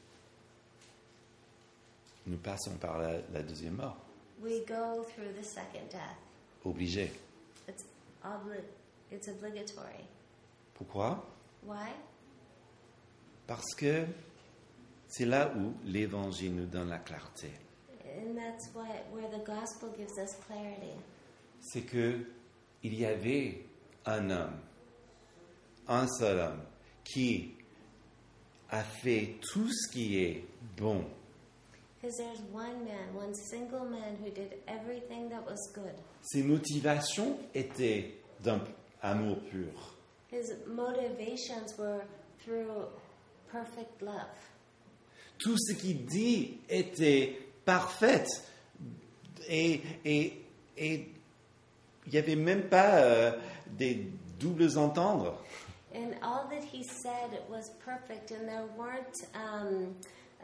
Speaker 1: nous passons par la, la deuxième mort.
Speaker 2: we go through the second death.
Speaker 1: Obligé.
Speaker 2: It's obli- it's obligatory.
Speaker 1: Pourquoi?
Speaker 2: Why?
Speaker 1: Parce que c'est là où l'Évangile nous donne la clarté.
Speaker 2: And that's why where the gospel gives us clarity.
Speaker 1: C'est que il y avait un homme, un seul homme, qui a fait tout ce qui est bon.
Speaker 2: Because there's one man, one single man who did everything that was good.
Speaker 1: Ses motivations étaient d'un amour pur.
Speaker 2: His motivations were through perfect love.
Speaker 1: Tout ce qu'il dit était parfait et et et il n'y avait même pas euh, des doubles entendres.
Speaker 2: And all that he said was perfect, and there weren't um, uh,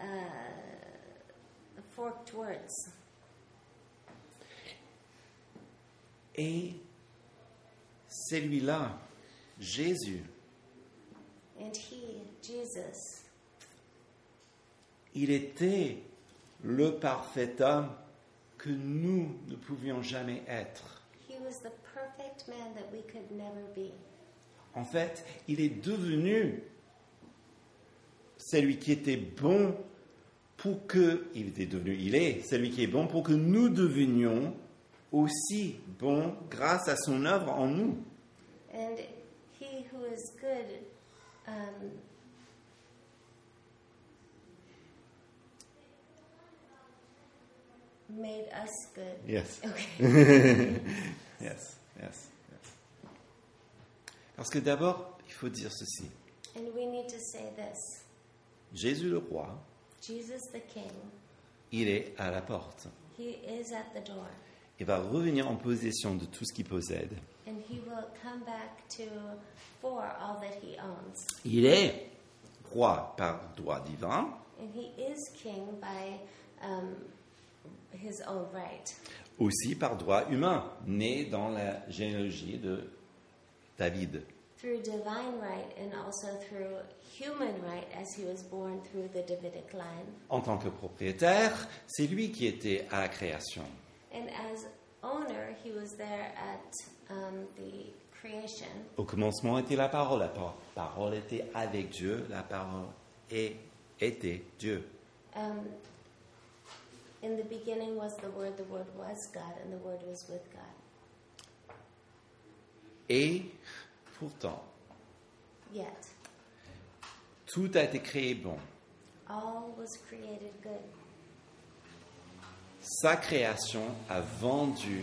Speaker 2: forked words.
Speaker 1: Et celui-là, Jésus,
Speaker 2: And he, Jesus,
Speaker 1: il était le parfait homme que nous ne pouvions jamais être.
Speaker 2: he was the perfect man that we could never be.
Speaker 1: En fait, il est devenu celui qui était bon pour que, il était devenu, il est celui qui est bon pour que nous devenions aussi bons grâce à son œuvre en nous.
Speaker 2: And he who is good um, made us good.
Speaker 1: Yes.
Speaker 2: Okay.
Speaker 1: Yes, yes, yes. Parce que d'abord, il faut dire ceci.
Speaker 2: And we need to say this.
Speaker 1: Jésus le roi,
Speaker 2: Jesus the King,
Speaker 1: il est à la porte.
Speaker 2: he is at the door.
Speaker 1: Il va revenir en possession de tout ce qu'il possède.
Speaker 2: And he will come back to for all that he owns.
Speaker 1: Il est roi par droit divin,
Speaker 2: And he is king by um, his own right.
Speaker 1: aussi par droit humain, né dans la généalogie de David.
Speaker 2: Through divine right and also through human right, as he was born through the Davidic line.
Speaker 1: En tant que propriétaire, c'est lui qui était à la création.
Speaker 2: And as owner, he was there at um, the creation.
Speaker 1: Au commencement était la parole, la par- parole était avec Dieu, la parole est- était Dieu.
Speaker 2: Um, in the beginning was the Word, the Word was God, and the Word was with God.
Speaker 1: Et pourtant,
Speaker 2: Yet,
Speaker 1: tout a été créé bon.
Speaker 2: all was created good.
Speaker 1: Sa création a vendu,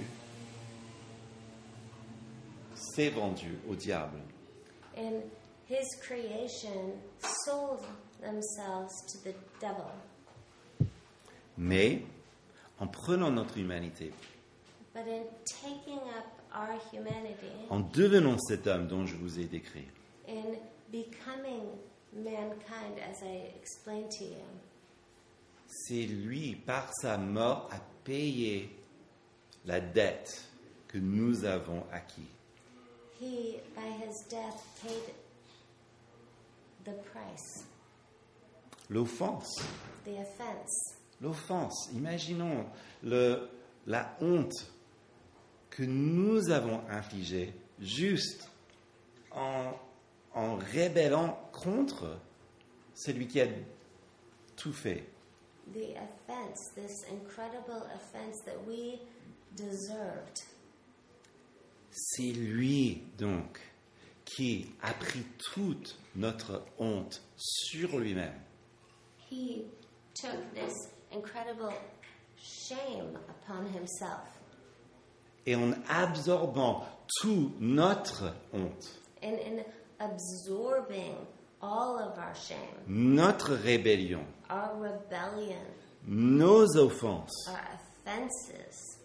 Speaker 1: s'est vendu au diable.
Speaker 2: And his creation sold themselves to the devil.
Speaker 1: Mais, en prenant notre humanité,
Speaker 2: But in taking up our humanity,
Speaker 1: en devenant cet homme dont je vous ai décrit,
Speaker 2: in becoming mankind, as I explained to you,
Speaker 1: c'est lui, par sa mort, a payé la dette que nous avons acquise.
Speaker 2: he, by his death, paid the price,
Speaker 1: L'offense,
Speaker 2: the offense.
Speaker 1: l'offense, imaginons le, la honte que nous avons infligée juste en, en rébellant contre celui qui a tout fait.
Speaker 2: The offense, this incredible offense that we deserved.
Speaker 1: C'est lui donc qui a pris toute notre honte sur lui-même.
Speaker 2: He took this incredible shame upon himself.
Speaker 1: Et en absorbant toute notre honte,
Speaker 2: And in absorbing all of our shame,
Speaker 1: notre rébellion,
Speaker 2: our rebellion,
Speaker 1: nos offenses,
Speaker 2: our offenses,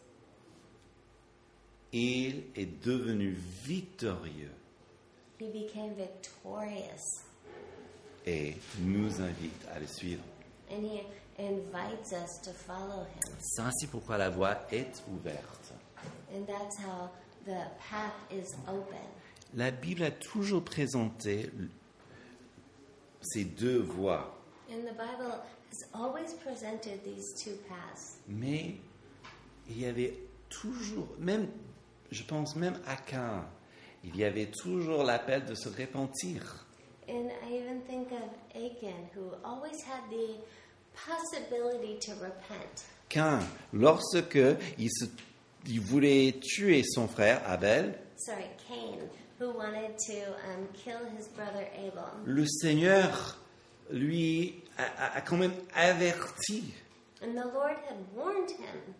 Speaker 1: il est devenu victorieux
Speaker 2: he became victorious.
Speaker 1: et nous invite à le suivre.
Speaker 2: And he invites us to follow him.
Speaker 1: C'est ainsi pourquoi la voie est ouverte.
Speaker 2: And that's how the path is open.
Speaker 1: La Bible a toujours présenté ces deux voies,
Speaker 2: And the Bible has always presented these two paths.
Speaker 1: mais il y avait toujours, même, je pense même à Caïn, il y avait toujours l'appel de se repentir.
Speaker 2: And I even think of Achan, who always had the possibility to repent.
Speaker 1: Caïn, lorsque il, se, il voulait tuer son frère Abel,
Speaker 2: Sorry, Cain, who wanted to um, kill his brother Abel.
Speaker 1: le Seigneur lui a, a- a quand même averti.
Speaker 2: And the Lord had warned him.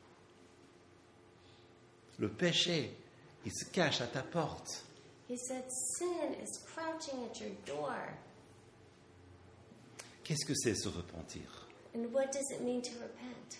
Speaker 1: Le péché, il se cache à ta porte.
Speaker 2: He said, sin is crouching at your door.
Speaker 1: Qu'est-ce que c'est se repentir?
Speaker 2: And what does it mean to repent?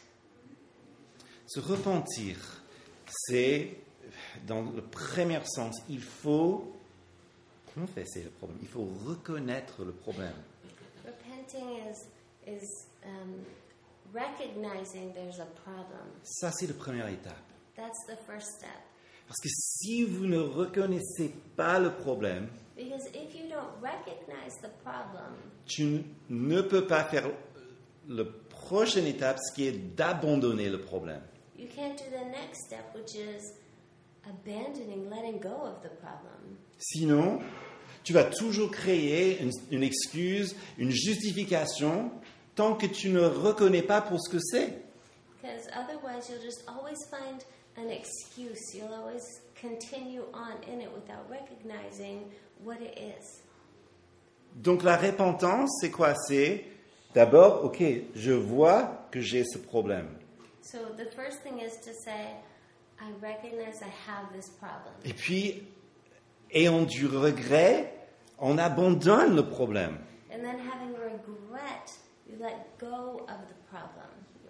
Speaker 1: Se repentir, c'est, dans le premier sens, il faut confesser le problème, il faut reconnaître le problème.
Speaker 2: Repenting is is um, recognizing there's a problem.
Speaker 1: Ça, c'est la première étape.
Speaker 2: That's the first step.
Speaker 1: Parce que si vous ne reconnaissez pas le problème,
Speaker 2: Because if you don't recognize the problem,
Speaker 1: tu ne peux pas faire la prochaine étape, ce qui est d'abandonner le problème.
Speaker 2: you can't do the next step, which is abandoning, letting go of the problem.
Speaker 1: Sinon, tu vas toujours créer une, une excuse, une justification, tant que tu ne reconnais pas pour ce que c'est.
Speaker 2: Because otherwise, you'll just always find an excuse. You'll always continue on in it without recognizing what it is.
Speaker 1: Donc la repentance, c'est quoi? C'est d'abord, ok, je vois que j'ai ce problème.
Speaker 2: So the first thing is to say, I recognize I have this problem.
Speaker 1: Et puis, ayant du regret, on abandonne le problème.
Speaker 2: And then having regret, you let go of the problem.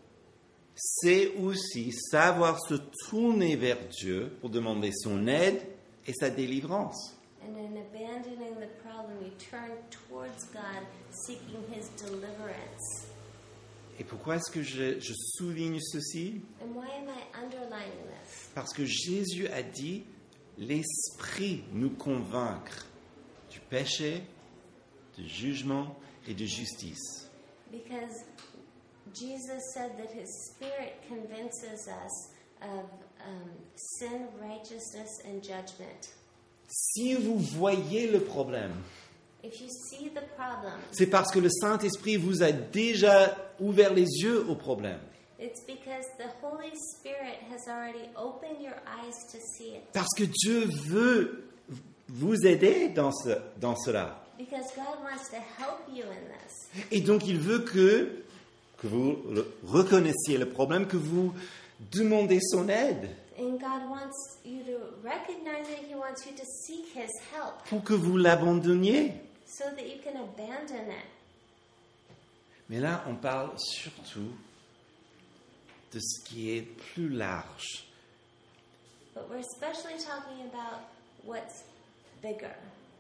Speaker 1: C'est aussi savoir se tourner vers Dieu pour demander son aide et sa délivrance.
Speaker 2: And in abandoning the problem, you turn towards God, seeking His deliverance.
Speaker 1: Et pourquoi est-ce que je, je souligne ceci?
Speaker 2: And why am I underlining this?
Speaker 1: Parce que Jésus a dit, l'Esprit nous convaincre du péché, du jugement et de justice.
Speaker 2: Because Jesus said that His Spirit convinces us of um, sin, righteousness, and judgment.
Speaker 1: Si vous voyez le problème,
Speaker 2: If you see the problem,
Speaker 1: c'est parce que le Saint-Esprit vous a déjà ouvert les yeux au problème.
Speaker 2: it's because the Holy Spirit has already opened your eyes to see it.
Speaker 1: Parce que Dieu veut vous aider dans, ce, dans cela.
Speaker 2: Because God wants to help you in this.
Speaker 1: Et donc il veut que, que vous le- reconnaissiez le problème, que vous demandez son aide,
Speaker 2: And God wants you to recognize it. He wants you to seek His help
Speaker 1: pour que vous l'abandonniez.
Speaker 2: so that you can abandon it.
Speaker 1: Mais là, on parle surtout de ce qui est plus large.
Speaker 2: But we're especially talking about what's bigger.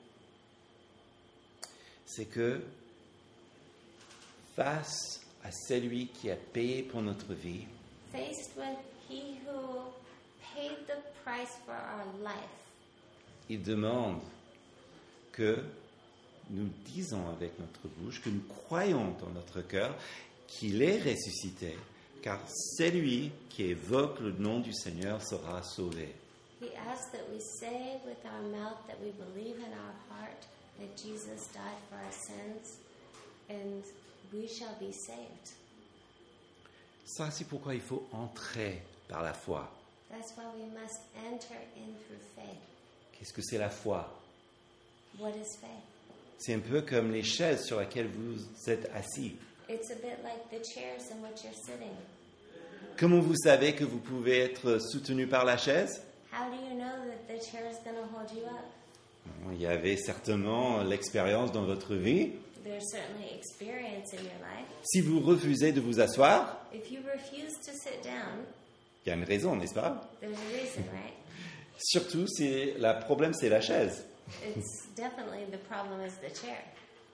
Speaker 1: C'est que face à celui qui a payé pour notre vie,
Speaker 2: Faced with he who paid the price for our life,
Speaker 1: il demande que nous disons avec notre bouche, que nous croyons dans notre cœur qu'il est ressuscité, car celui qui évoque le nom du Seigneur sera sauvé.
Speaker 2: he asks that we say with our mouth that we believe in our heart that Jesus died for our sins and we shall be saved.
Speaker 1: Ça, c'est pourquoi il faut entrer par la foi.
Speaker 2: That's why we must enter in through faith.
Speaker 1: Qu'est-ce que c'est la foi?
Speaker 2: What is faith?
Speaker 1: C'est un peu comme les chaises sur lesquelles vous êtes assis.
Speaker 2: It's a bit like the chairs in which you're sitting.
Speaker 1: Comment vous savez que vous pouvez être soutenu par la chaise?
Speaker 2: How do you know that the chair is going to hold you up?
Speaker 1: Bon, il y avait certainement l'expérience dans votre vie.
Speaker 2: There's certainly experience in your life.
Speaker 1: Si vous refusez de vous asseoir,
Speaker 2: If you refuse to sit down,
Speaker 1: il y a une raison, n'est-ce pas?
Speaker 2: there's a reason, right?
Speaker 1: Surtout, si le problème, c'est la chaise.
Speaker 2: It's definitely the problem is the chair.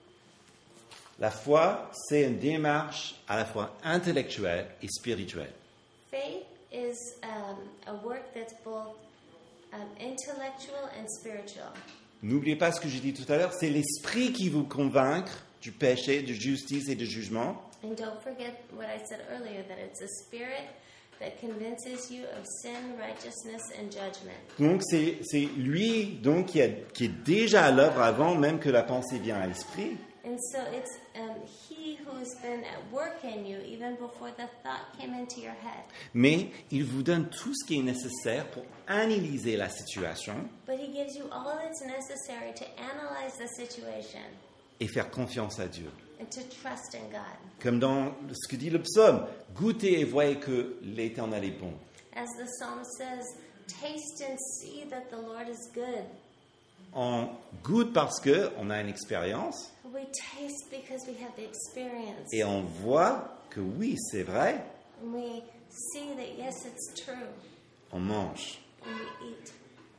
Speaker 1: La foi, c'est une démarche à la fois intellectuelle et spirituelle.
Speaker 2: Faith is um, a work that's both um, intellectual and spiritual.
Speaker 1: N'oubliez pas ce que j'ai dit tout à l'heure, c'est l'esprit qui vous convainc du péché, de justice et de jugement.
Speaker 2: And don't forget what I said earlier, that it's a spirit that convinces you of sin, righteousness, and judgment.
Speaker 1: Donc, c'est, c'est lui donc, qui, a- qui est déjà à l'œuvre avant même que la pensée vienne à l'esprit.
Speaker 2: And so it's um, he who's been at work in you even before the thought came into your head.
Speaker 1: Mais il vous donne tout ce qui est nécessaire pour analyser la situation
Speaker 2: But he gives you all that's necessary to analyze the situation
Speaker 1: et faire confiance à Dieu.
Speaker 2: and to trust in God.
Speaker 1: Comme dans ce que dit le psaume, goûtez et voyez que l'Éternel est bon.
Speaker 2: As the psalm says, taste and see that the Lord is good.
Speaker 1: On goûte parce qu'on a une expérience
Speaker 2: We taste because we have the experience.
Speaker 1: et on voit que oui, c'est vrai,
Speaker 2: And we see that yes, it's true.
Speaker 1: on mange.
Speaker 2: And we eat.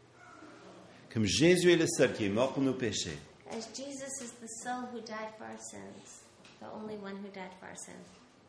Speaker 1: Comme Jésus est le seul qui est mort pour nos péchés,
Speaker 2: As Jesus is the soul who died for our sins, the only one who died for our sins.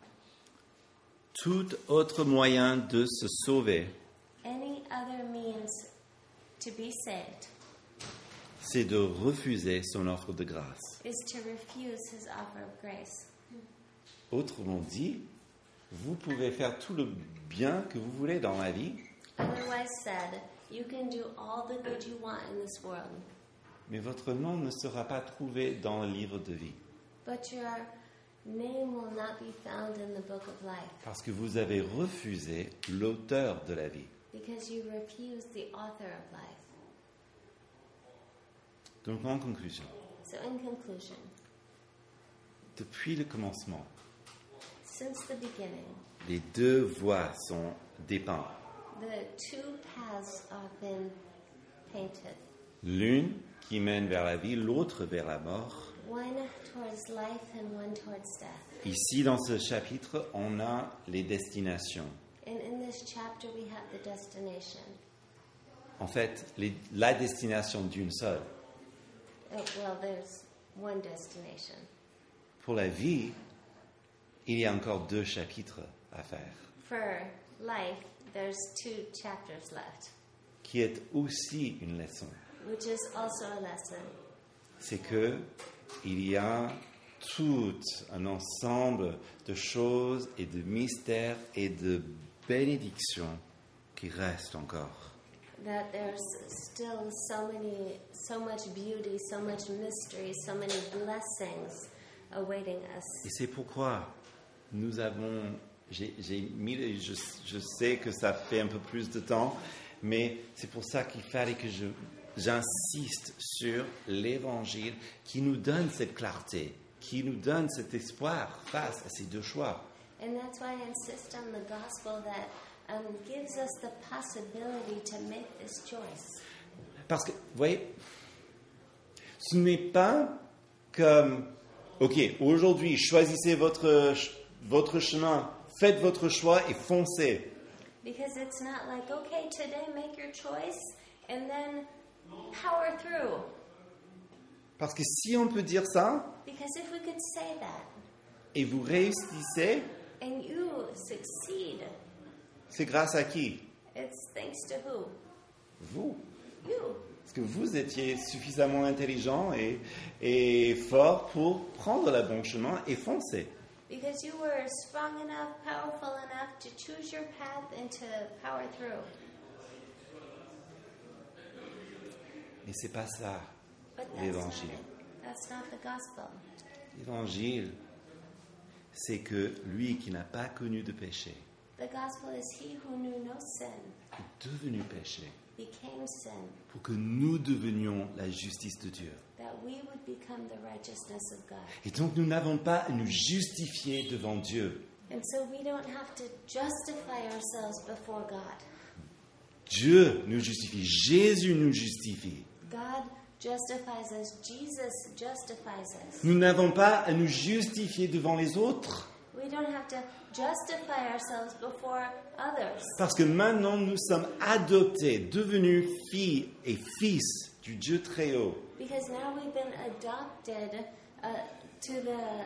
Speaker 1: tout autre moyen de se sauver,
Speaker 2: Any other means to be saved
Speaker 1: c'est de refuser son offre de grâce.
Speaker 2: is to refuse his offer of grace.
Speaker 1: Autrement dit, vous pouvez faire tout le bien que vous voulez dans la vie,
Speaker 2: Otherwise said, you can do all the good you want in this world,
Speaker 1: mais votre nom ne sera pas trouvé dans le livre de vie,
Speaker 2: but your name will not be found in the book of life
Speaker 1: parce que vous avez refusé l'auteur de la vie.
Speaker 2: because you refuse the author of life.
Speaker 1: Donc en conclusion,
Speaker 2: So in conclusion,
Speaker 1: depuis le commencement,
Speaker 2: since the beginning,
Speaker 1: les deux voies sont dépeintes.
Speaker 2: the two paths have been painted.
Speaker 1: L'une qui mène vers la vie, l'autre vers la mort.
Speaker 2: One towards life and one towards death.
Speaker 1: Ici, dans ce chapitre, on a les destinations.
Speaker 2: And in this chapter, we have the destination.
Speaker 1: En fait, les- la destination d'une seule.
Speaker 2: Oh, well, there's one destination.
Speaker 1: Pour la vie, il y a encore deux chapitres à faire,
Speaker 2: For life, there's two chapters left,
Speaker 1: qui est aussi une leçon.
Speaker 2: which is also a lesson.
Speaker 1: C'est que il y a tout un ensemble de choses et de mystères et de bénédictions qui restent encore.
Speaker 2: That there's still so many, so much beauty, so much mystery, so many blessings awaiting us.
Speaker 1: Et c'est pourquoi nous avons, j'ai, j'ai mis, je, je sais que ça fait un peu plus de temps, mais c'est pour ça qu'il fallait que je, j'insiste sur l'évangile qui nous donne cette clarté, qui nous donne cet espoir face à ces deux choix.
Speaker 2: And that's why I insist on the gospel that um, gives us the possibility to make this choice.
Speaker 1: Parce que, vous voyez, ce n'est pas comme, ok, aujourd'hui, choisissez votre, votre chemin, faites votre choix et foncez.
Speaker 2: Because it's not like, okay, today make your choice and then power through.
Speaker 1: Parce que si on peut dire ça,
Speaker 2: Because if we could say that
Speaker 1: et vous réussissez,
Speaker 2: and you succeed,
Speaker 1: c'est grâce à qui?
Speaker 2: it's thanks to who?
Speaker 1: Vous.
Speaker 2: You.
Speaker 1: Parce que vous étiez suffisamment intelligent et, et fort pour prendre le bon chemin et foncer.
Speaker 2: Because you were strong enough, powerful enough to choose your path and to power through.
Speaker 1: Mais c'est pas ça,
Speaker 2: But that's not
Speaker 1: l'évangile.
Speaker 2: it. That's not the gospel.
Speaker 1: L'évangile, c'est que lui qui n'a pas connu de péché
Speaker 2: The gospel is he who knew no sin
Speaker 1: est devenu péché
Speaker 2: became sin,
Speaker 1: pour que nous devenions la justice de Dieu.
Speaker 2: that we would become the righteousness of God.
Speaker 1: Et donc nous n'avons pas à nous justifier devant Dieu.
Speaker 2: And so we don't have to justify ourselves before God.
Speaker 1: Dieu nous justifie, Jésus nous justifie.
Speaker 2: God justifies us. Jesus justifies us.
Speaker 1: Nous n'avons pas à nous justifier devant les autres.
Speaker 2: We don't have to justify ourselves before others.
Speaker 1: Parce que maintenant nous sommes adoptés, devenus filles et fils du Dieu très haut.
Speaker 2: Because now we've been adopted uh, to the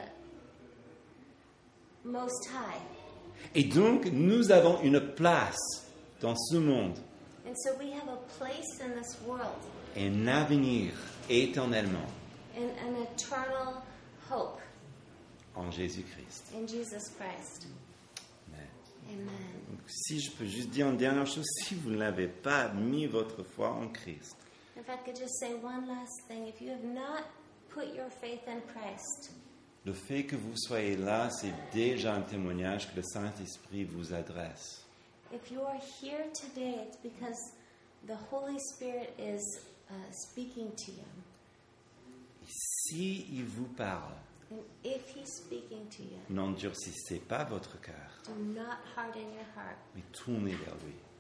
Speaker 2: Most High.
Speaker 1: Et donc nous avons une place dans ce monde,
Speaker 2: And so we have a place in this world,
Speaker 1: et un avenir éternellement
Speaker 2: and an eternal hope
Speaker 1: en Jésus-Christ.
Speaker 2: in Jesus Christ.
Speaker 1: Amen.
Speaker 2: Amen.
Speaker 1: Donc, si je peux juste dire une dernière chose, si vous n'avez pas mis votre foi en Christ,
Speaker 2: If I could just say one last thing, if you have not put your faith in Christ,
Speaker 1: le fait que vous soyez là, c'est déjà un témoignage que le Saint-Esprit vous adresse.
Speaker 2: if you are here today, it's because the Holy Spirit is uh, speaking to you.
Speaker 1: Et si il vous parle,
Speaker 2: And if He's speaking to you,
Speaker 1: n'endurcissez pas votre cœur,
Speaker 2: do not harden your heart,
Speaker 1: mais tournez vers lui.